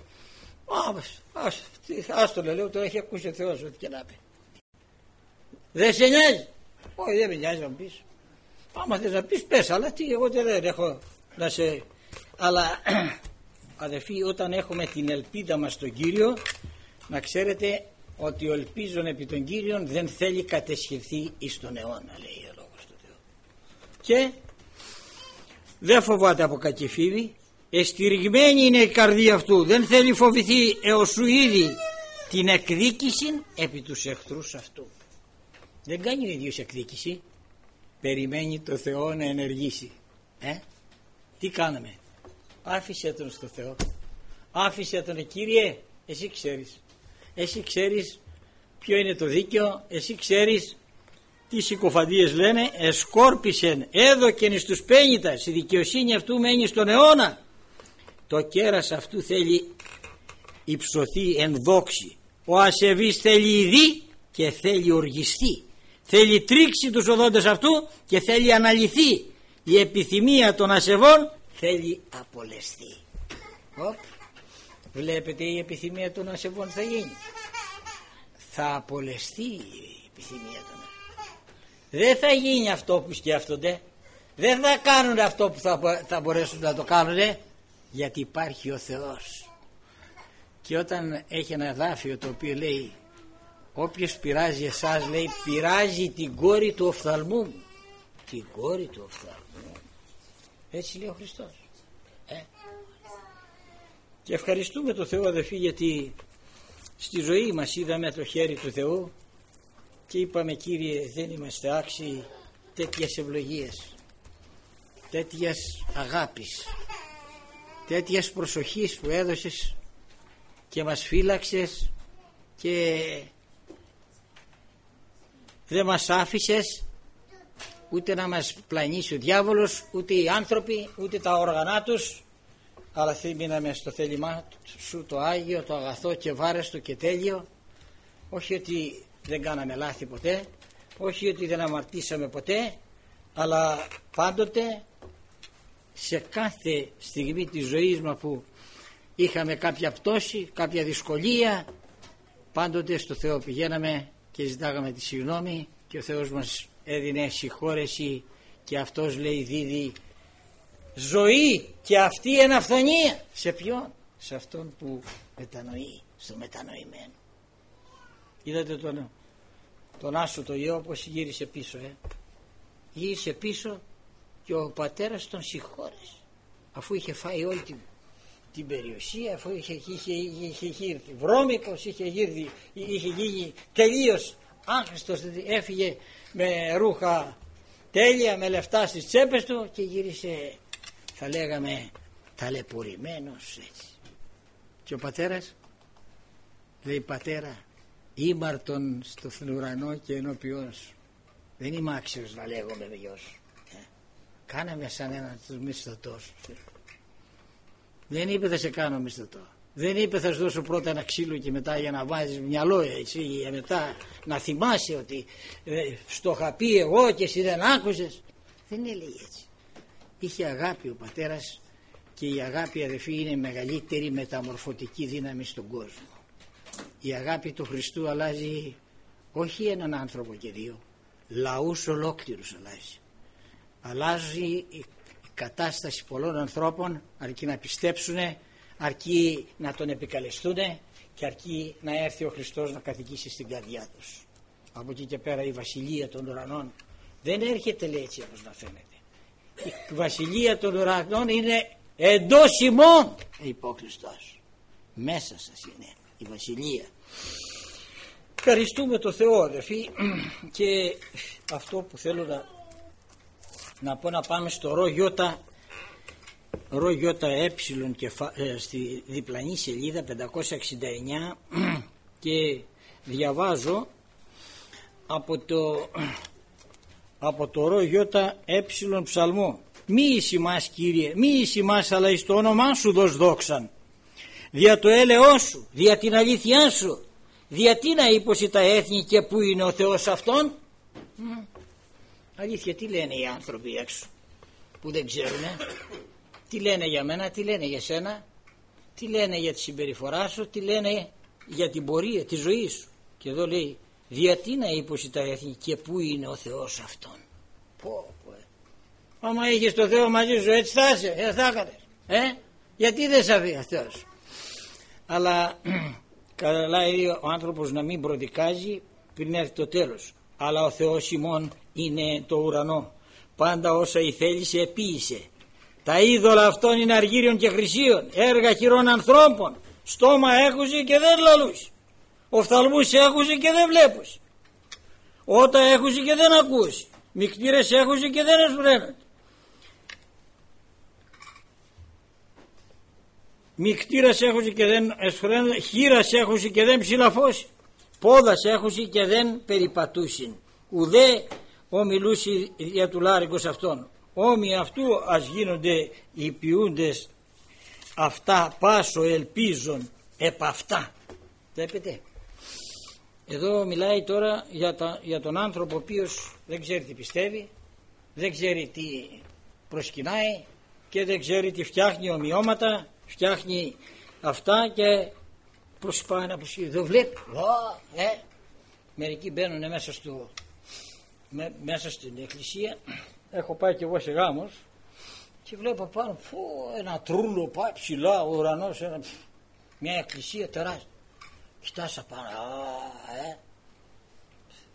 Άστο λέω, το έχει ακούσει ο Θεός ό,τι και να πει. Δεν σε νοιάζει. Όχι, δεν με νοιάζει να μου πεις. Άμα θες να πεις πες, αλλά τι, εγώ δεν έχω να σε. Αλλά αδελφοί, όταν έχουμε την ελπίδα μας στον Κύριο, να ξέρετε ότι ο ελπίζων επί τον Κύριον δεν θέλει κατεσχευθεί εις τον αιώνα, λέει ο λόγος του Θεού. Και δεν φοβάται από κακή φήμη, εστηριγμένη είναι η καρδία αυτού, δεν θέλει φοβηθεί έως σου ήδη την εκδίκηση επί τους εχθρούς αυτού. Δεν κάνει ο ίδιος εκδίκηση, περιμένει το Θεό να ενεργήσει. Τι κάναμε? Άφησε τον στο Θεό. Άφησε τον, Κύριε, εσύ ξέρεις. Εσύ ξέρεις ποιο είναι το δίκαιο, εσύ ξέρεις τι συκοφαντίες λένε. Εσκόρπισεν, έδωκεν εις τους πένητας, η δικαιοσύνη αυτού μένει στον αιώνα. Το κέρας αυτού θέλει υψωθεί εν δόξη. Ο ασεβής θέλει ειδή και θέλει οργιστεί. Θέλει τρίξει τους οδόντες αυτού και θέλει αναλυθεί. Η επιθυμία των ασεβών θέλει απολεστεί. Βλέπετε, η επιθυμία των ασεβών θα γίνει. Θα απολεστεί η επιθυμία των ασεβών. Δεν θα γίνει αυτό που σκέφτονται. Δεν θα κάνουν αυτό που θα μπορέσουν να το κάνουν, γιατί υπάρχει ο Θεός. Και όταν έχει ένα εδάφιο το οποίο λέει όποιος πειράζει εσάς, λέει, πειράζει την κόρη του οφθαλμού μου. Την κόρη του οφθαλμού. Έτσι λέει ο Χριστός. Και ευχαριστούμε τον Θεό, αδελφοί, γιατί στη ζωή μας είδαμε το χέρι του Θεού και είπαμε, Κύριε, δεν είμαστε άξιοι τέτοιες ευλογίες, τέτοιας αγάπης, τέτοιας προσοχής που έδωσες και μας φύλαξες και δεν μας άφησες ούτε να μας πλανήσει ο διάβολος, ούτε οι άνθρωποι, ούτε τα όργανά τους, αλλά μείναμε στο θέλημά σου το Άγιο, το αγαθό και βάρεστο και τέλειο. Όχι ότι δεν κάναμε λάθη ποτέ, όχι ότι δεν αμαρτήσαμε ποτέ, αλλά πάντοτε σε κάθε στιγμή της ζωής μας που είχαμε κάποια πτώση, κάποια δυσκολία, πάντοτε στο Θεό πηγαίναμε και ζητάγαμε τη συγγνώμη και ο Θεός μας έδινε συγχώρεση και αυτός, λέει, δίδει ζωή και αυτή εν αυθονία. Σε ποιον? Σε αυτόν που μετανοεί, στο μετανοημένο. Είδατε τον Άσο το Υιό πως γύρισε πίσω, γύρισε πίσω και ο πατέρας τον συγχώρεσε, αφού είχε φάει όλη την περιουσία, αφού είχε γίνει βρώμικος, είχε γίνει τελείως άχρηστος, έφυγε με ρούχα τέλεια, με λεφτά στις τσέπες του και γύρισε, θα λέγαμε, ταλαιπωρημένος έτσι. Και ο πατέρας λέει, πατέρα, ήμαρτον στον ουρανό και ενώπιόν σου, δεν είμαι άξιος να λέγομαι γιος σου, κάνε με σαν έναν τους μισθωτός. Δεν είπε θα σε κάνω μισθωτό, δεν είπε θα σου δώσω πρώτα ένα ξύλο και μετά για να βάζεις μυαλό έτσι, για μετά να θυμάσαι ότι στο είχα πει εγώ και εσύ δεν άκουσες. Δεν έλεγε έτσι. Είχε αγάπη ο πατέρας και η αγάπη, αδελφοί, είναι η μεγαλύτερη μεταμορφωτική δύναμη στον κόσμο. Η αγάπη του Χριστού αλλάζει όχι έναν άνθρωπο και δύο, λαούς ολόκληρους αλλάζει. Αλλάζει η κατάσταση πολλών ανθρώπων, αρκεί να πιστέψουν, αρκεί να τον επικαλεστούν και αρκεί να έρθει ο Χριστός να κατοικήσει στην καρδιά τους. Από εκεί και πέρα η βασιλεία των ουρανών δεν έρχεται, λέει, έτσι όπως να φαίνεται. Η βασιλεία των ουρανών είναι εντός ημών, είπε ο Χριστός. Μέσα σας είναι η βασιλεία. Ευχαριστούμε το Θεό, αδελφοί, και αυτό που θέλω να πω, να πάμε στο ρο γιώτα έψιλον στη διπλανή σελίδα 569 και διαβάζω από το ρο γιώτα έψιλον ψαλμό. Μη εις ημάς, Κύριε, μη εις ημάς, αλλά εις το όνομά σου δώσ' δόξαν, δια το έλεος σου, δια την αλήθειά σου, δια τι να ύποσει τα έθνη και πού είναι ο Θεός αυτόν. Αλήθεια, τι λένε οι άνθρωποι έξω που δεν ξέρουνε? Τι λένε για μένα, τι λένε για σένα, τι λένε για τη συμπεριφορά σου, τι λένε για την πορεία, τη ζωή σου. Και εδώ λέει, δια τι να ύποσει τα έθνη και πού είναι ο Θεός αυτόν. Άμα είχες το Θεό μαζί σου, έτσι θα είσαι, θα έκανες. Γιατί δεν σε αφήνει ο Θεός? Αλλά καλά ο άνθρωπος να μην προδικάζει πριν έρθει το τέλος. Αλλά ο Θεός ημών είναι το ουρανό, πάντα όσα η θέλησε επίησε. Τα είδωλα αυτών είναι αργύριων και χρυσίων, έργα χειρών ανθρώπων. Στόμα έχουσι και δεν λαλούσι, οφθαλμούς έχουσι και δεν βλέπουσι, ότα έχουσι και δεν ακούσι, μικτήρες έχουσι και δεν εσπραίνονται, μικτήρας έχουσι και δεν εσπραίνονται, χείρας έχουσι και δεν ψηλαφώσει, πόδας έχουσι και δεν περιπατούσιν, ουδέ ομιλούσι για του λάρικος αυτών. Όμοι αυτού ας γίνονται οι ποιούντες αυτά πάσο ελπίζων επ' αυτά. Βλέπετε, εδώ μιλάει τώρα για τον άνθρωπο ο οποίος δεν ξέρει τι πιστεύει, δεν ξέρει τι προσκυνάει και δεν ξέρει τι φτιάχνει ομοιώματα, φτιάχνει αυτά και προσπάει να προσκυνάει. Δεν βλέπει. Μερικοί μπαίνουν μέσα στην εκκλησία. Έχω πάει και εγώ σε γάμος και βλέπω πάνω ένα τρούλο πάει ψηλά, ο ουρανός, μια εκκλησία τεράστια. Κοιτάσα πάνω,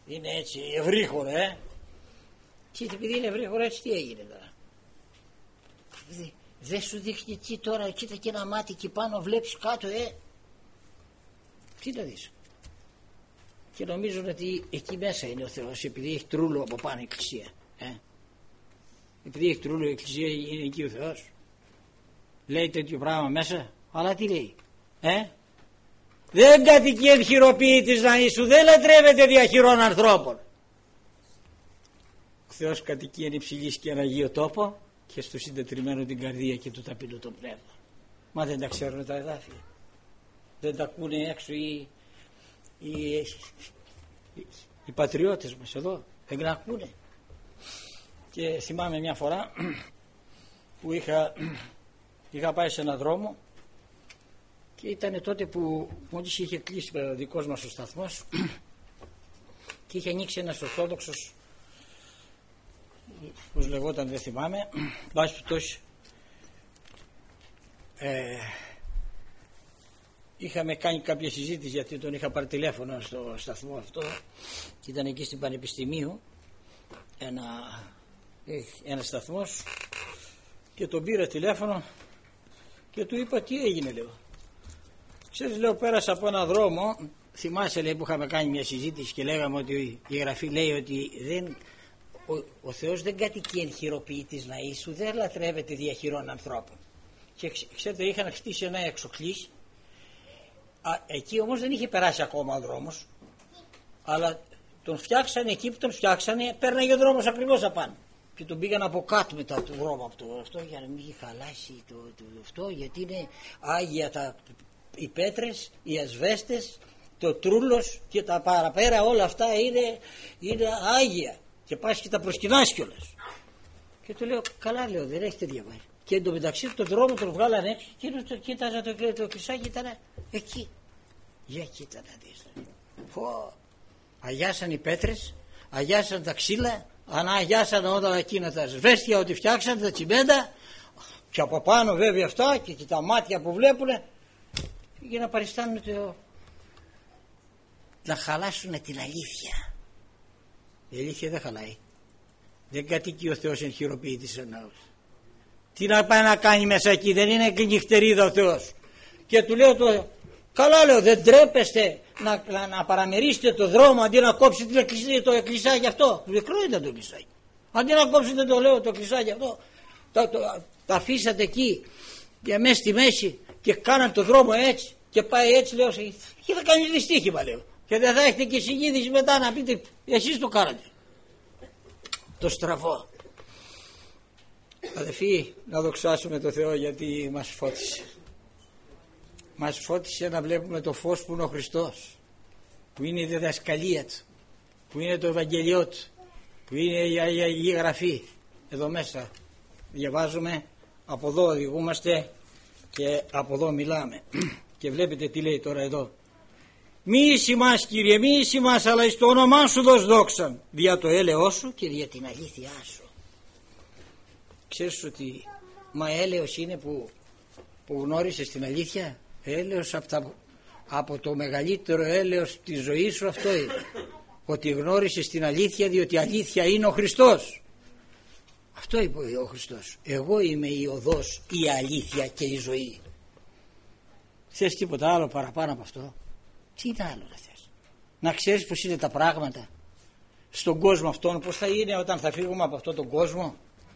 είναι έτσι ευρύχωρο, Και επειδή είναι ευρύχωρο, έτσι τι έγινε τώρα? Δεν σου δείχνει τι τώρα? Κοίτα και ένα μάτι εκεί πάνω, βλέπεις κάτω, Τι να δεις? Και νομίζουν ότι εκεί μέσα είναι ο Θεός, επειδή έχει τρούλο από πάνω η εκκλησία. Επειδή έχει τρούλο η εκκλησία, είναι εκεί ο Θεός. Λέει τέτοιο πράγμα μέσα, αλλά τι λέει? Δεν κατοικεί εν χειροποίητης ναή σου, δεν λατρεύεται δια χειρών ανθρώπων. Ο Θεός κατοικεί εν υψηλής και εν αγίο τόπο και στο συντετριμένο την καρδία και του ταπεινού το πνεύμα. Μα δεν τα ξέρουν τα εδάφια? Δεν τα ακούνε έξω οι πατριώτες μας εδώ? Δεν τα ακούνε? Και θυμάμαι μια φορά που είχα πάει σε έναν δρόμο και ήταν τότε που μόλις είχε κλείσει ο δικός μας ο σταθμός και είχε ανοίξει ένας Ορθόδοξος, πώς λεγόταν δεν θυμάμαι, βάσει πτώση. Είχαμε κάνει κάποια συζήτηση, γιατί τον είχα πάρει τηλέφωνο στο σταθμό αυτό και ήταν εκεί στην Πανεπιστημίου ένα σταθμός και τον πήρα τηλέφωνο και του είπα τι έγινε, λέω. Ξέρεις, λέω, πέρασα από έναν δρόμο, θυμάσαι, λέει, που είχαμε κάνει μια συζήτηση και λέγαμε ότι η Γραφή λέει ότι ο Θεός δεν κατοικεί εν χειροποίητης ναή σου, δεν λατρεύεται δια χειρών ανθρώπων. Και ξέρετε, είχαν χτίσει ένα εξοκλής, εκεί όμως δεν είχε περάσει ακόμα ο δρόμος, αλλά τον φτιάξανε εκεί που τον φτιάξανε, πέρναγε ο δρόμος ακριβώς απάνω. Και τον πήγαν από κάτω μετά του δρόμου αυτό για να μην χαλάσει αυτό, γιατί είναι άγια οι πέτρες, οι ασβέστες, το τρούλος και τα παραπέρα, όλα αυτά είναι άγια και πας και τα προσκυνάς κιόλας. Και του λέω, καλά, λέω, δεν έχετε διαβάσει? Και εντωμεταξύ τον δρόμο τον βγάλανε έξω και κοίταζα το κρυσάκι, ήταν εκεί. Για κοίτα να δεις. Αγιάσαν οι πέτρες, αγιάσαν τα ξύλα, αναγιάσαν όλα εκείνα τα σβέστια, ότι φτιάξαν τα τσιμέντα και από πάνω βέβαια αυτά και τα μάτια που βλέπουνε για να παριστάνουν να χαλάσουν την αλήθεια. Η αλήθεια δεν χαλάει. Δεν κατοικεί ο Θεός εν χειροποίητης ενάους. Τι να πάει να κάνει μέσα εκεί? Δεν είναι και νυχτερίδα ο Θεός. Και του λέω καλά, λέω, δεν τρέπεστε να παραμερίσετε το δρόμο αντί να κόψετε το εκκλησάκι αυτό? Μικρό ήταν το εκκλησάκι. Αντί να κόψετε το εκκλησάκι αυτό, τα αφήσατε εκεί και μέσα στη μέση και κάναν το δρόμο έτσι και πάει έτσι, λέω, και θα κάνει δυστύχημα, λέω. Και δεν θα έχετε και συνείδηση μετά να πείτε εσείς το κάνατε. Το στραβό. Αδελφοί, να δοξάσουμε το Θεό γιατί μας φώτισε. Μας φώτισε να βλέπουμε το φως που είναι ο Χριστός, που είναι η διδασκαλία του, που είναι το Ευαγγελιό του, που είναι η Αγία Γραφή. Εδώ μέσα διαβάζουμε, από εδώ οδηγούμαστε και από εδώ μιλάμε. Και βλέπετε τι λέει τώρα εδώ. Μη εις ημάς, Κύριε, μη εις ημάς, αλλά εις το όνομά σου δώσ' δόξαν, δια το έλεος σου και δια την αλήθειά σου. Ξέρεις ότι έλεος είναι που γνώρισες την αλήθεια? Έλεος από το μεγαλύτερο έλεος της ζωής σου αυτό είναι. Ότι γνώρισες την αλήθεια, διότι η αλήθεια είναι ο Χριστός. Αυτό είπε ο Χριστός. Εγώ είμαι η οδός, η αλήθεια και η ζωή. Θες τίποτα άλλο παραπάνω από αυτό? Τι είναι άλλο να θες? Να ξέρεις πως είναι τα πράγματα στον κόσμο αυτόν, πως θα είναι όταν θα φύγουμε από αυτόν τον κόσμο?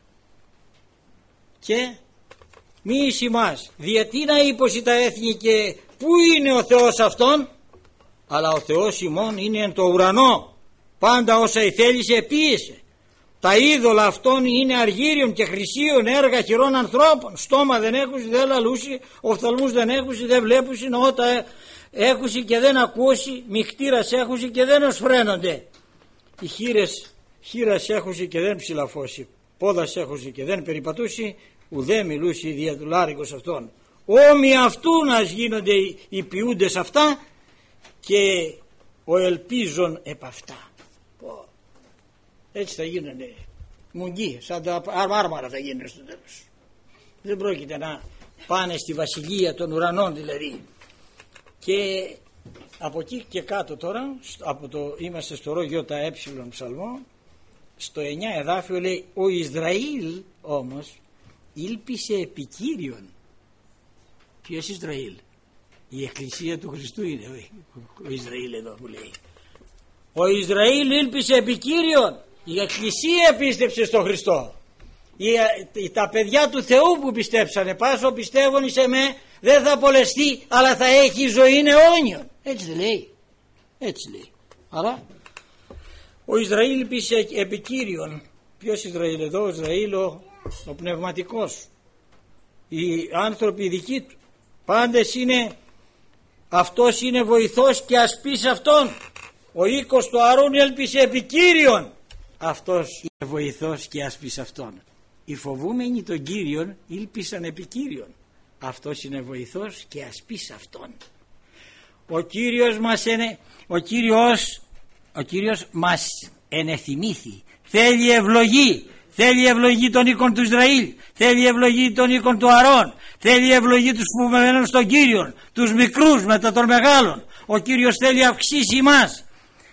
Και μη εις ημάς, διατί να ύποσι τα έθνη και πού είναι ο Θεός αυτόν? Αλλά ο Θεός ημών είναι εν το ουρανό, πάντα όσα ηθέλησε επίησε. Τα είδωλα αυτών είναι αργύριον και χρυσίων έργα χειρών ανθρώπων. Στόμα δεν έχουσι, δεν λαλούσι, οφθαλμούς δεν έχουσι, δεν βλέπουσι, νοότα έχουσι και δεν ακούσι, μυχτήρας έχουσι και δεν οσφραίνονται. Οι χείρας έχουσι και δεν ψηλαφώσει, πόδας έχουσι και δεν περιπατούσι, ουδέ μιλούσι δια του λάρικος αυτών. Όμοι αυτού να γίνονται οι ποιούντες αυτά και ο ελπίζων επ' αυτά. Έτσι θα γίνονται μουγγί, σαν τα μάρμαρα θα γίνουν στο τέλος. Δεν πρόκειται να πάνε στη βασιλεία των ουρανών δηλαδή. Και Από εκεί και κάτω τώρα, είμαστε στο ρο γιώτα έψιλον ψαλμό, στο 9 εδάφιο λέει ο Ισραήλ όμως ήλπισε επί Κύριον. Ποιος Ισραήλ? Η Εκκλησία του Χριστού είναι ο Ισραήλ εδώ που λέει. Ο Ισραήλ ήλπισε επί Κύριον. Η Εκκλησία πίστεψε στο Χριστό. Τα παιδιά του Θεού που πιστέψανε, πάσο πιστεύουν σε με, δεν θα απολεστεί αλλά θα έχει ζωή αιώνιον. Έτσι δεν λέει? Έτσι λέει. Άρα ο Ισραήλ ήλπισε επί Κύριον. Ποιος Ισραήλ εδώ? Ο Ισραήλ ο πνευματικός. Οι άνθρωποι δικοί του. Πάντες είναι, αυτός είναι βοηθός και ασπίς αυτόν. Ο οίκος του Αρών έλπισε επί Κύριον. Αυτός είναι βοηθός και ασπίς αυτόν. Οι φοβούμενοι των Κύριων ήλπισαν επί Κύριον. Αυτός είναι βοηθός και ασπίς αυτόν. Ο Κύριος μας ενεθυμήθη. Θέλει ευλογή. Θέλει ευλογή των οίκων του Ισραήλ. Θέλει ευλογή των οίκων του Αρών. Θέλει ευλογή τους φοβουμένους των Κύριων. Τους μικρούς μετά των μεγάλων. Ο Κύριος θέλει αυξήσει ημάς.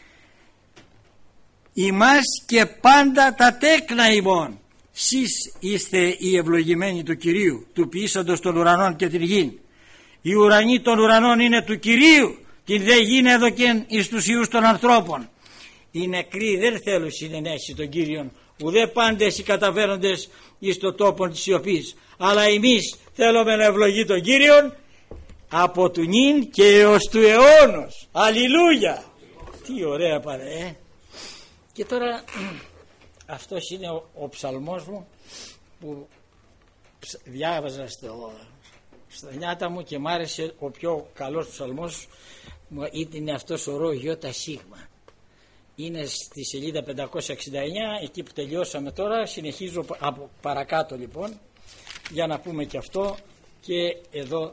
Ημάς και πάντα τα τέκνα ημών. Σεις είστε οι ευλογημένοι του Κυρίου, του ποιήσαντος των ουρανών και την γην. Οι ουρανοί των ουρανών είναι του Κυρίου, την δε γην έδωκεν εις τους ιούς των ανθρώπων. Οι νεκροί δεν θέλουν συνενέσει των Κύριων, ουδέ πάντες οι καταβαίνοντες εις το τόπο της σιωπής. Αλλά εμείς θέλουμε να ευλογεί τον Κύριον από του νυν και έως του αιώνος. Αλληλούια! Τι ωραία παρέ. Και τώρα αυτός είναι ο ψαλμός μου που διάβαζα στα νιάτα μου και μ' άρεσε. Ο πιο καλός ψαλμός είναι αυτός ο ρο γιώτα σίγμα. Είναι στη σελίδα 569, εκεί που τελειώσαμε τώρα. Συνεχίζω από παρακάτω λοιπόν για να πούμε και αυτό, και εδώ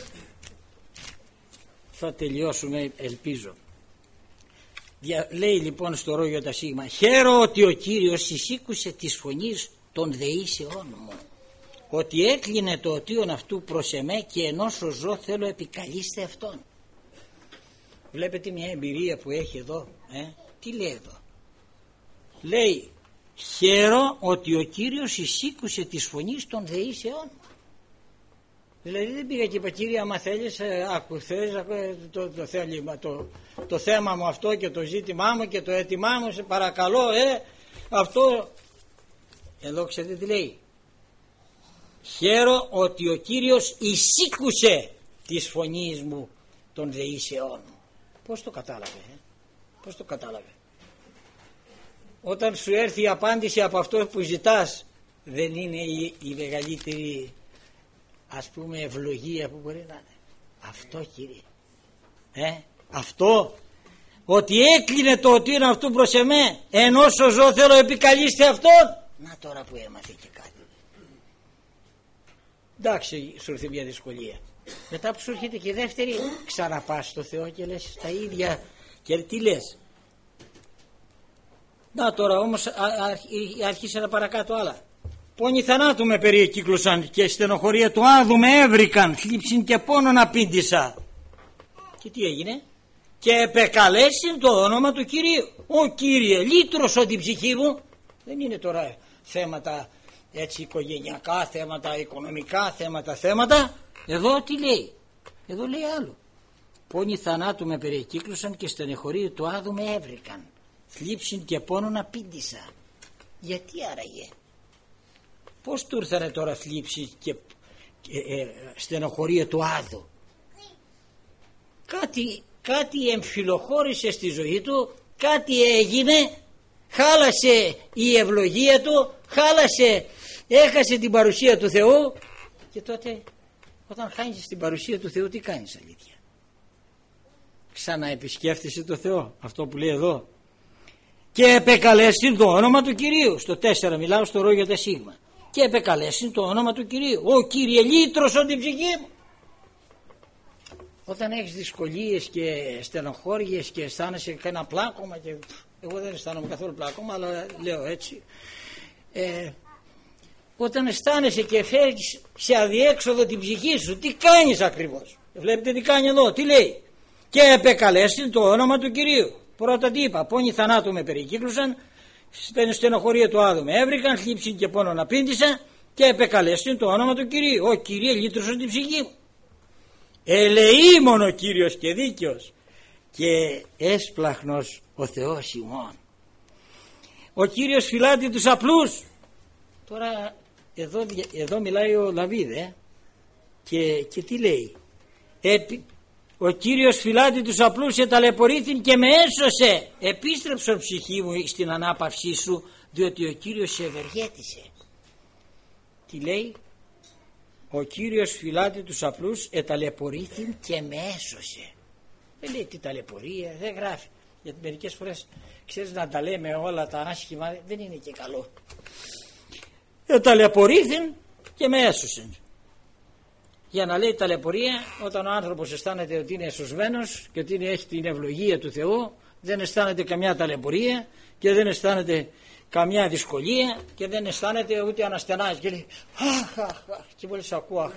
θα τελειώσουμε ελπίζω. Λέει λοιπόν στο ρο γιώτα σίγμα: χαίρο ότι ο Κύριος εισήκουσε της φωνής των δεήσεών μου, ότι έκλεινε το οτίον αυτού προς εμέ, και ενός ζω θέλω επικαλείστε αυτόν. Βλέπετε μια εμπειρία που έχει εδώ. Τι λέει εδώ? Λέει χαίρο ότι ο Κύριος εισήκουσε της φωνής των δεήσεών μου. Δηλαδή δεν πήγα και είπα: Κύριε, άμα θέλεις, το θέμα μου αυτό και το ζήτημά μου και το αίτημά μου, σε παρακαλώ, αυτό. Εδώ ξέρετε τι λέει? Χαίρο ότι ο Κύριος εισήκουσε της φωνής μου των δεήσεών μου. Πώς το κατάλαβε? Πώς το κατάλαβε? Όταν σου έρθει η απάντηση από αυτό που ζητάς, δεν είναι η μεγαλύτερη, ας πούμε, ευλογία που μπορεί να είναι? Αυτό, Κύριε. Αυτό. Ότι έκλεινε το ότι είναι αυτού προς εμέ, ενώ ζω θέλω επικαλείστε αυτόν. Να τώρα που έμαθε και κάτι. Εντάξει, σου έρθει μια δυσκολία. Μετά που σου έρχεται και δεύτερη, ξαναπάς στο Θεό και λες τα ίδια. Και τι λες? Να τώρα όμως άρχισε παρακάτω άλλα. Πόνοι θανάτου με περιεκύκλωσαν και στενοχωρία του άδου με έβρικαν, θλίψην και πόνον απήντησα. Και τι έγινε? Και επεκαλέσιν το όνομα του Κυρίου. Ο Κύριε, λύτρωσον την ψυχή μου. Δεν είναι τώρα θέματα έτσι οικογενειακά, θέματα οικονομικά, θέματα. Εδώ τι λέει? Εδώ λέει άλλο. Πόνοι θανάτου με περιεκύκλωσαν και στενοχωρία του άδου με έβρικαν, θλίψην και πόνον απήντησα. Γιατί άραγε? Πώς του ήρθανε τώρα θλίψη και στενοχωρία του άδου? Κάτι εμφυλοχώρησε στη ζωή του, κάτι έγινε, χάλασε η ευλογία του, έχασε την παρουσία του Θεού. Και τότε όταν χάνεις την παρουσία του Θεού, τι κάνεις αλήθεια? Ξαναεπισκέφτεσαι το Θεό, αυτό που λέει εδώ. Και επεκαλέσιν το όνομα του Κυρίου. Στο 4 μιλάω στο ρο γιώτα σίγμα. Και επεκαλέσιν το όνομα του Κυρίου. Ο Κύριε, λύτρωσον την ψυχή μου. Όταν έχεις δυσκολίες και στενοχώριες και αισθάνεσαι κανένα πλάκωμα, και εγώ δεν αισθάνομαι καθόλου πλάκωμα, αλλά λέω έτσι, όταν αισθάνεσαι και φέρεις σε αδιέξοδο την ψυχή σου, τι κάνεις ακριβώς? Βλέπετε τι κάνει εδώ, τι λέει? και επεκαλέστην το όνομα του Κυρίου. Πρώτα τι είπα, πόνοι θανάτου με περικύκλωσαν, στενοχωρία του Άδου με έβρικαν, θλίψη και πόνο να πήντησα και επεκαλέστην το όνομα του Κυρίου. Ο Κύριε λύτρωσε την ψυχή μου. Ελεήμων ο Κύριος και δίκαιος και έσπλαχνος ο Θεός ημών. Ο Κύριος φυλάτει τους απλούς. Τώρα εδώ μιλάει ο Δαβίδ και τι λέει, ο Κύριος φυλάτει τους απλούς και ταλαιπωρήθην και με έσωσε. Επίστρεψον ψυχή μου στην ανάπαυσή σου, διότι ο Κύριος σε ευεργέτησε. Τι λέει, ο Κύριος φυλάτει τους απλούς, εταλαιπωρήθην και με έσωσε. Δεν λέει τι ταλαιπωρία, δεν γράφει. Γιατί μερικές φορές ξέρεις να τα λέμε όλα τα άσχημα, δεν είναι και καλό. Εταλαιπωρήθην και με έσωσε. Για να λέει ταλαιπωρία, όταν ο άνθρωπος αισθάνεται ότι είναι εσωσμένος και ότι έχει την ευλογία του Θεού, δεν αισθάνεται καμιά ταλαιπωρία και δεν αισθάνεται καμιά δυσκολία και δεν αισθάνεται ούτε αναστενάζει και λέει αχ, και μόλις ακούω αχ,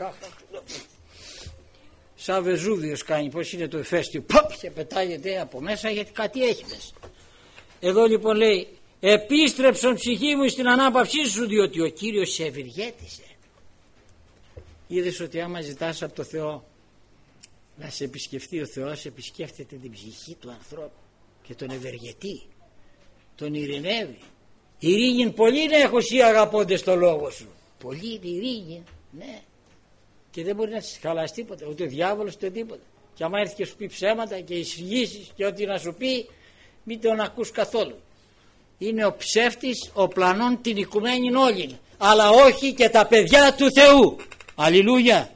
σαν Βεζούβιος κάνει, πως είναι το ηφαίστειο, και πετάγεται από μέσα γιατί κάτι έχει μέσα. Εδώ λοιπόν λέει, επίστρεψον ψυχή μου στην ανάπαυσή σου, διότι ο Κύριος σε ευεργέτησε. Είδες ότι άμα ζητάς από το Θεό να σε επισκεφτεί, ο Θεός επισκέφτεται την ψυχή του ανθρώπου και τον ευεργετεί, τον ειρηνεύει. Ειρήνην πολύ να έχω εσύ αγαπώντες το λόγο σου. Πολύ ειρήνη, ναι. Και δεν μπορεί να σε χαλάσει τίποτα, ούτε ο διάβολος ούτε τίποτα. Και άμα έρθει και σου πει ψέματα και εισηγήσεις και ό,τι να σου πει, μην τον ακούς καθόλου. Είναι ο ψεύτης, ο πλανών την οικουμένην όλην, αλλά όχι και τα παιδιά του Θεού. Αλληλούια.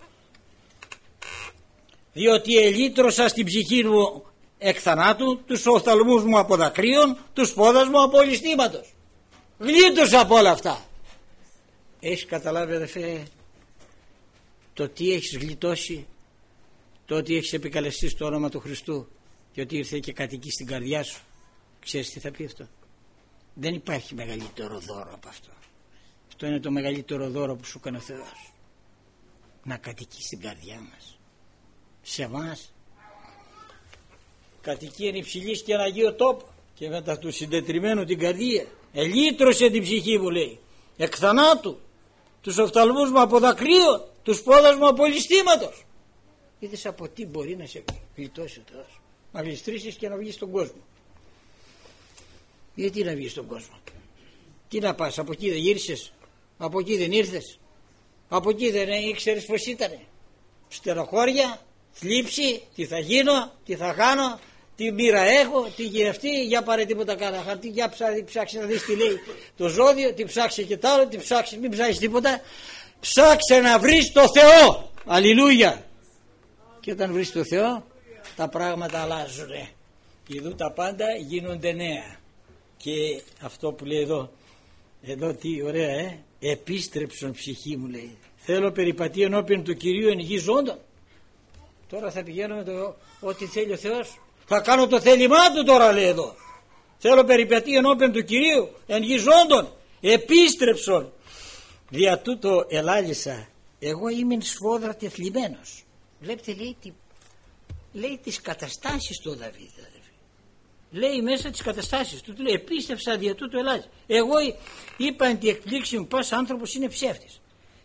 Διότι ελύτρωσα στην ψυχή μου εκ θανάτου, τους οφθαλμούς μου από δακρύων, τους πόδας μου από ληστήματος. Γλίτωσα από όλα αυτά. Έχεις καταλάβει αδερφέ το τι έχεις γλιτώσει, το ότι έχεις επικαλεστεί στο όνομα του Χριστού και ότι ήρθε και κατοικεί στην καρδιά σου? Ξέρεις τι θα πει αυτό? Δεν υπάρχει μεγαλύτερο δώρο από αυτό. Αυτό είναι το μεγαλύτερο δώρο που σου έκανε ο Θεός. Να κατοικεί στην καρδιά μας, σε εμάς. Κατοικεί εν υψηλής και εν αγίο τόπο και μετά του συντετριμένου την καρδία. Ελύτρωσε την ψυχή μου, λέει, εκ θανάτου, τους οφθαλμούς μου από δακρύων, τους πόδας μου από ληστήματος. Είδες από τι μπορεί να σε γλιτώσει ο Θεός? Να γλιστρήσεις και να βγεις στον κόσμο. Γιατί να βγεις στον κόσμο? Τι να πας, από εκεί δεν γύρισες? Από εκεί δεν ήρθες? Από εκεί δεν ήξερες πως ήτανε? Στεροχώρια, θλίψη, τι θα γίνω, τι θα κάνω, τι μοίρα έχω, τι γυρευτεί, για πάρε τίποτα κάνα χαρτί, για ψάξε να δεις τι λέει το ζώδιο, τι ψάξε και τ' άλλο, τι ψάξε, μην ψάξεις τίποτα, ψάξε να βρεις το Θεό. Αλληλούια. Και όταν βρεις το Θεό τα πράγματα αλλάζουν. Ειδού τα πάντα γίνονται νέα. Και αυτό που λέει εδώ τι ωραία, επίστρεψον ψυχή μου, λέει. Θέλω περιπατεί ενώπιον του Κυρίου εν γη ζώντων. Τώρα θα πηγαίνω με το ό,τι θέλει ο Θεός. Θα κάνω το θέλημά του τώρα, λέει εδώ. Θέλω περιπατεί ενώπιον του Κυρίου εν γη ζώντων. Επίστρεψον. Δια τούτο ελάλησα. Εγώ είμαι σφόδρα τεθλιμμένος. Βλέπετε, λέει τις καταστάσεις του Δαβίδ. Λέει μέσα τις καταστάσεις του, λέει επίστεψα δια τούτο ελάλησα. Εγώ είπα εν τη εκπλήξη μου, πας άνθρωπος είναι ψεύτης.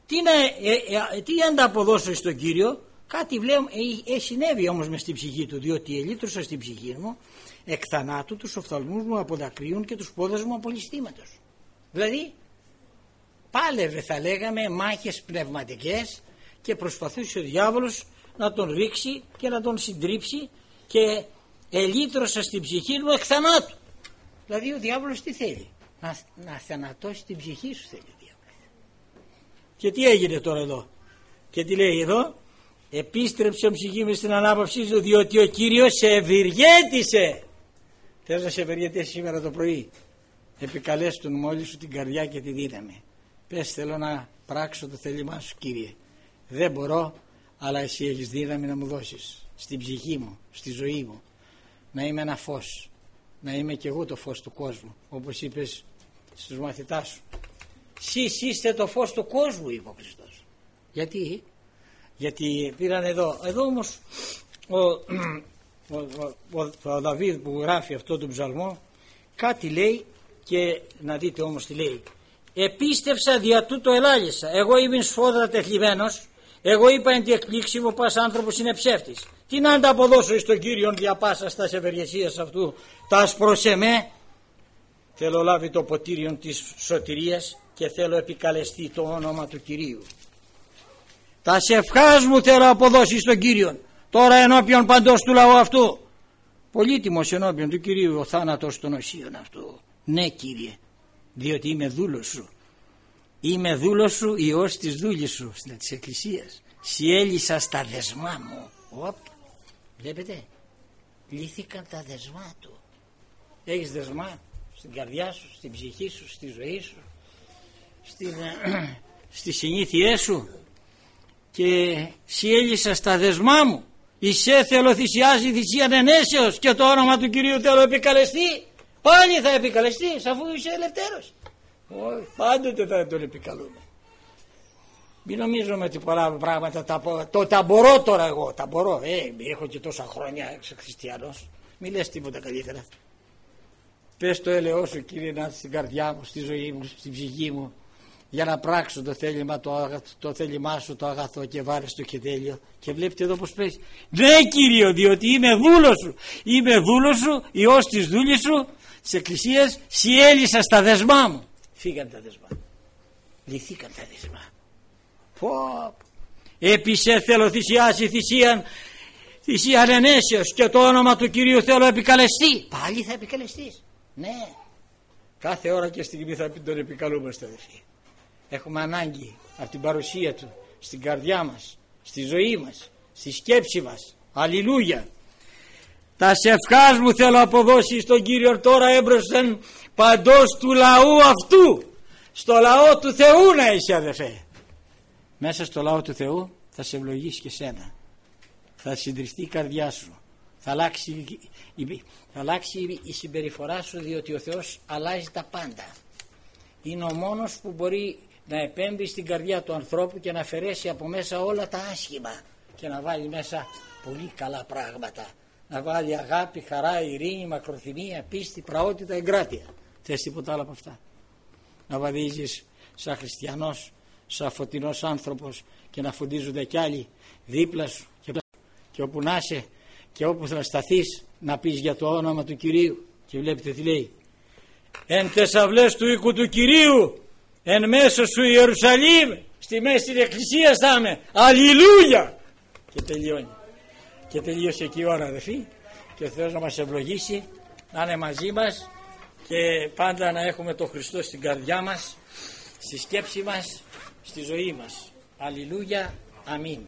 Τι ανταποδώσω στον Κύριο? Κάτι βλέπω, συνέβη όμως μες στην ψυχή του, διότι ελύτρωσα στην ψυχή μου εκ θανάτου τους οφθαλμούς μου από δακρύων και τους πόδας μου από ληστήματος. Δηλαδή πάλευε, θα λέγαμε, μάχες πνευματικές και προσπαθούσε ο διάβολος να τον ρίξει και να τον συντρίψει και ελύτρωσα στην ψυχή μου εκ θανάτου. Δηλαδή ο διάβολος τι θέλει? Να θανατώσει την ψυχή σου θέλει ο διάβολος. Και τι έγινε τώρα εδώ? Και τι λέει εδώ? Επίστρεψε ο ψυχή μου στην ανάπαυσή σου, διότι ο Κύριος σε ευεργέτησε. Θες να σε ευεργετήσει σήμερα το πρωί? Επικαλέσου τον μόλι σου την καρδιά και τη δύναμη. Πες, θέλω να πράξω το θέλημά σου, Κύριε. Δεν μπορώ, αλλά εσύ έχεις δύναμη να μου δώσεις στην ψυχή μου, στη ζωή μου, να είμαι ένα φως, να είμαι και εγώ το φως του κόσμου, όπως είπες στους μαθητάς σου. Σεις είστε το φως του κόσμου, είπε ο Χριστός. Γιατί πήραν εδώ όμως ο Δαβίδ που γράφει αυτό τον ψαλμό κάτι λέει, και να δείτε όμως τι λέει. Επίστευσα δια τούτο ελάλησα, εγώ είμαι σφόδρα τεθλιμμένος, εγώ είπα εν τη εκπλήξη μου πας άνθρωπος είναι ψεύτης. Τι να ανταποδώσω εις τον Κύριον δια πάσας τας ευεργεσίας αυτού, τας προς εμέ. Θέλω λάβει το ποτήριον της σωτηρίας και θέλω επικαλεστεί το όνομα του Κυρίου. Τα ευχάς μου θέλω αποδώσει στον Κύριον, τώρα ενώπιον παντός του λαού αυτού. Πολύτιμος ενώπιον του Κυρίου ο θάνατος των οσίων αυτού. Ναι Κύριε, διότι είμαι δούλος σου. Είμαι δούλος σου, ιός της δούλης σου, της Εκκλησίας. Συέλυσα στα δεσμά μου. Βλέπετε, λύθηκαν τα δεσμά του. Έχεις δεσμά στην καρδιά σου, στην ψυχή σου, στη ζωή σου, στις συνήθειές σου, και συέλυσα στα δεσμά μου. Εισέ θέλω θυσιάζει θυσίαν ενέσεως και το όνομα του Κυρίου θέλω επικαλεστεί. Πάλι θα επικαλεστείς αφού είσαι ελευθέρος. Όχι, πάντοτε θα τον επικαλούμε. Μην νομίζουμε ότι πολλά πράγματα τα μπορώ τώρα εγώ. Τα μπορώ. Έχω και τόσα χρόνια έξω χριστιανός. Μη λες τίποτα καλύτερα. Πες το έλεος σου Κύριε να στην καρδιά μου, στη ζωή μου, στην ψυχή μου, για να πράξω το θέλημά σου το αγαθό και βάρεστο και τέλειο. Και βλέπετε εδώ πως πες. Ναι Κύριε, διότι είμαι δούλος σου. Είμαι δούλος σου, ιός της δούλης σου, της Εκκλησίας. Συέλυσα στα δεσμά μου. Φύγαν τα δεσμά. Λυθήκαν τα δεσμά. Έπεισε θέλω θυσιάσει θυσίαν ενέσεως και το όνομα του Κυρίου θέλω επικαλεστεί. Πάλι θα επικαλεστείς. Ναι. Κάθε ώρα και στιγμή θα τον επικαλούμαστε αδελφοί. Έχουμε ανάγκη από την παρουσία του στην καρδιά μας, στη ζωή μας, στη σκέψη μας. Αλληλούια. Τα ευχάς μου θέλω αποδώσει στον Κύριο τώρα έμπροσθεν παντός του λαού αυτού. Στο λαό του Θεού να είσαι αδελφέ. Μέσα στο λαό του Θεού θα σε ευλογήσει και σένα. Θα συντριφτεί η καρδιά σου. Θα αλλάξει η συμπεριφορά σου, διότι ο Θεός αλλάζει τα πάντα. Είναι ο μόνος που μπορεί να επέμβει στην καρδιά του ανθρώπου και να αφαιρέσει από μέσα όλα τα άσχημα και να βάλει μέσα πολύ καλά πράγματα. Να βάλει αγάπη, χαρά, ειρήνη, μακροθυμία, πίστη, πραότητα, εγκράτεια. Θες τίποτα άλλο από αυτά? Να βαδίζεις σαν χριστιανός, σαν φωτεινός άνθρωπος και να φωτίζονται κι άλλοι δίπλα σου και όπου να είσαι και όπου θα σταθείς να πεις για το όνομα του Κυρίου. Και βλέπετε τι λέει. Εν τες αυλές του οίκου του Κυρίου, εν μέσω σου Ιερουσαλήμ, στη μέση της Εκκλησίας θα είμαι. Αλληλούια! Και τελειώνει. Και τελείωσε εκεί η ώρα αδελφοί. Και ο Θεός να μας ευλογήσει, να είναι μαζί μας και πάντα να έχουμε τον Χριστό στην καρδιά μας, στη σκέψη μας, στη ζωή μας. Αλληλούια, αμήν.